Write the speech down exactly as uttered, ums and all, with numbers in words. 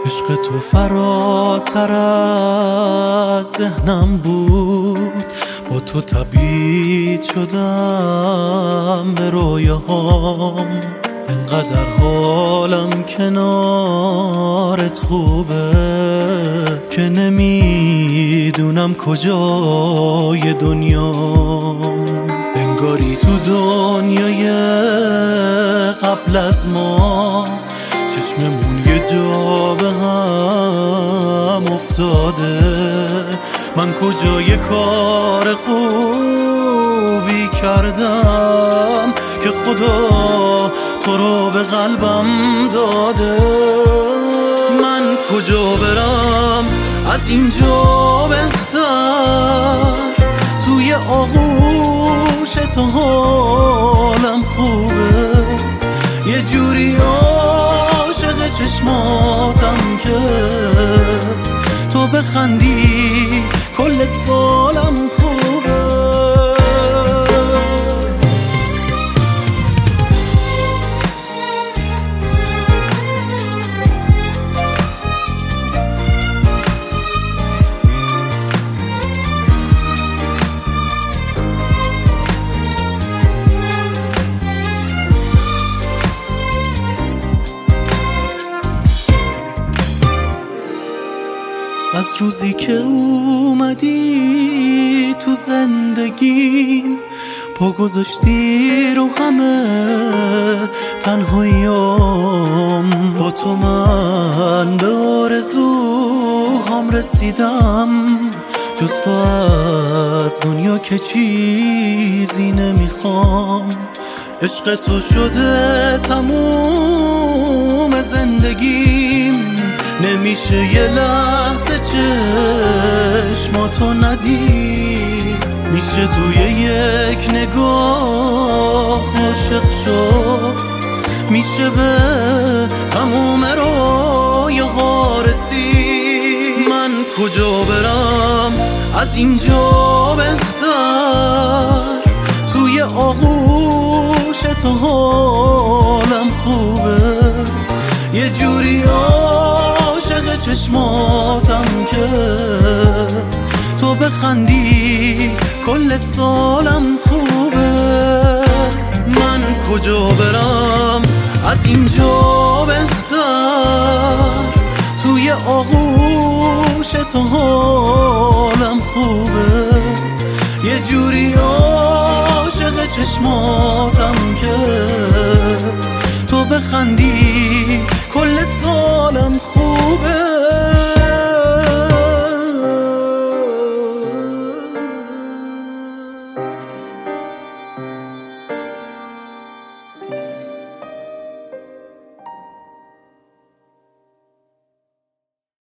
عشق تو فراتر از ذهنم بود، با تو تبعید شدم به رویاهام. انقدر حالم کنارت خوبه که نمیدونم کجای دنیام. انگاری تو دنیای قبل از ما چشممون یه جا به هم افتاده. من کجای کار خوبی کردم که خدا تو رو به قلبم داده؟ من کجا برم از اینجا بهتر؟ توی آغوش تو حالم خوبه، یه جوری عاشق چشماتم که تو بخندی کل سالم خوبه. از روزی که اومدی تو زندگیم، پا گذاشتی رو همه تنهاییام. با تو من به آرزوهام رسیدم، جز تو از دنیا که چیزی نمیخوام. عشق تو شده تموم زندگیم، نمیشه یه لحظه چشماتو ندید. میشه توی یک نگاه عاشق شد، میشه به تموم رویاها رسید. من کجا برم از اینجا بهتر؟ توی آغوش تو حالم خوبه، یه جوری عاشق چشماتم که تو بخندی کل سالم خوبه. من کجا برم از اینجا بهتر؟ توی آغوش تو حالم خوبه، یه جوری عاشق چشماتم که تو بخندی کل سالم